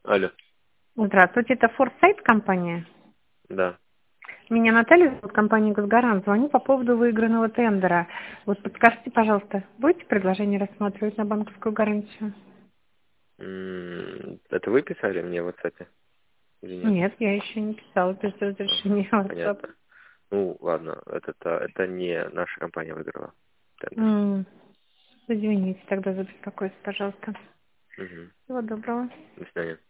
Алло. Здравствуйте, это Форсайт компания. Да. Меня Наталья зовут, компания «Госгарант». Звоню по поводу выигранного тендера. Вот подскажите, пожалуйста, будете предложение рассматривать на банковскую гарантию? Это вы писали мне в WhatsApp или нет? Нет, я еще не писала без Ага, разрешения WhatsApp. понятно. Ну, ладно, это не наша компания выиграла тендер. Извините тогда за беспокойство, пожалуйста. Угу. Всего доброго. До свидания.